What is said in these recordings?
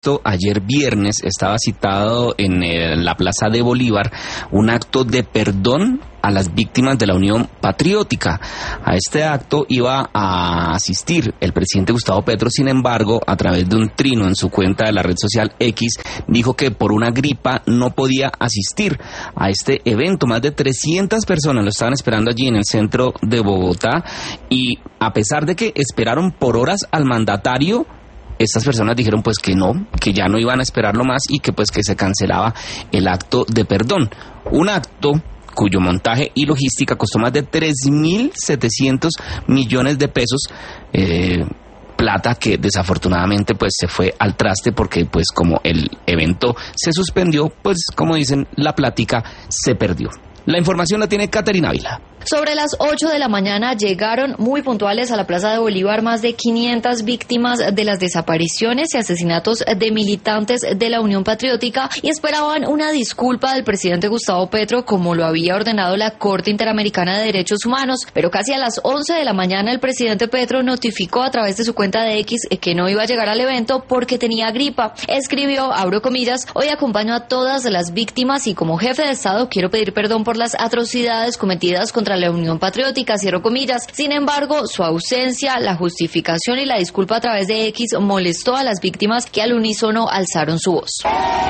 esto, ayer viernes estaba citado en la Plaza de Bolívar un acto de perdón a las víctimas de la Unión Patriótica. A este acto iba a asistir el presidente Gustavo Petro. Sin embargo, a través de un trino en su cuenta de la red social X, dijo que por una gripa no podía asistir a este evento. Más de 300 personas lo estaban esperando allí en el centro de Bogotá, y a pesar de que esperaron por horas al mandatario, estas personas dijeron pues que no, que ya no iban a esperarlo más y que pues que se cancelaba el acto de perdón. Un acto cuyo montaje y logística costó más de 3.700 millones de pesos, plata que desafortunadamente pues se fue al traste, porque pues como el evento se suspendió, pues como dicen, la plática se perdió. La información la tiene Caterina Ávila. Sobre las 8 de la mañana llegaron muy puntuales a la Plaza de Bolívar más de 500 víctimas de las desapariciones y asesinatos de militantes de la Unión Patriótica y esperaban una disculpa del presidente Gustavo Petro, como lo había ordenado la Corte Interamericana de Derechos Humanos. Pero casi a las 11 de la mañana el presidente Petro notificó a través de su cuenta de X que no iba a llegar al evento porque tenía gripa. Escribió, abro comillas: hoy acompaño a todas las víctimas y como jefe de Estado quiero pedir perdón por las atrocidades cometidas contra la Unión Patriótica, cierro comillas. Sin embargo, su ausencia, la justificación y la disculpa a través de X molestó a las víctimas, que al unísono alzaron su voz.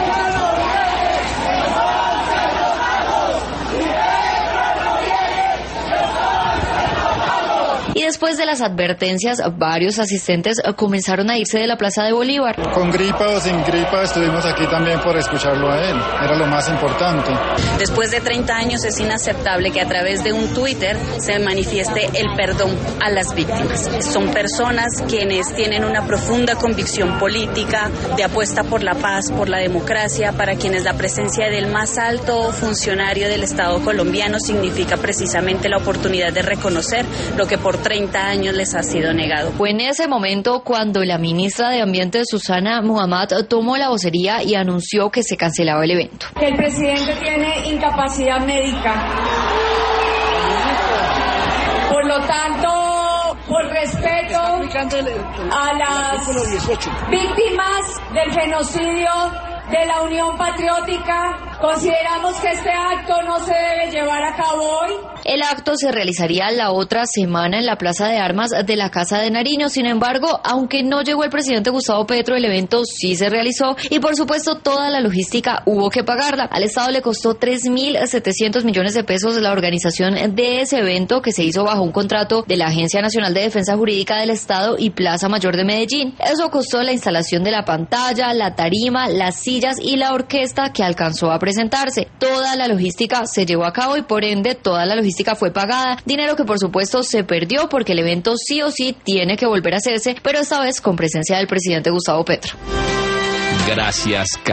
Y después de las advertencias, varios asistentes comenzaron a irse de la Plaza de Bolívar. Con gripa o sin gripa estuvimos aquí también por escucharlo a él, era lo más importante. Después de 30 años es inaceptable que a través de un Twitter se manifieste el perdón a las víctimas. Son personas quienes tienen una profunda convicción política de apuesta por la paz, por la democracia, para quienes la presencia del más alto funcionario del Estado colombiano significa precisamente la oportunidad de reconocer lo que por 30 años les ha sido negado. Fue en ese momento cuando la ministra de Ambiente, Susana Muhammad, tomó la vocería y anunció que se cancelaba el evento. Que el presidente tiene incapacidad médica. Por lo tanto, por respeto a las víctimas del genocidio de la Unión Patriótica, consideramos que este acto no se debe llevar a cabo hoy. El acto se realizaría la otra semana en la Plaza de Armas de la Casa de Nariño. Sin embargo, aunque no llegó el presidente Gustavo Petro, el evento sí se realizó y por supuesto toda la logística hubo que pagarla. Al Estado le costó 3.700 millones de pesos la organización de ese evento, que se hizo bajo un contrato de la Agencia Nacional de Defensa Jurídica del Estado y Plaza Mayor de Medellín. Eso costó la instalación de la pantalla, la tarima, las sillas y la orquesta que alcanzó a presentarse. Toda la logística se llevó a cabo y por ende toda la logística fue pagada, dinero que por supuesto se perdió porque el evento sí o sí tiene que volver a hacerse, pero esta vez con presencia del presidente Gustavo Petro. Gracias.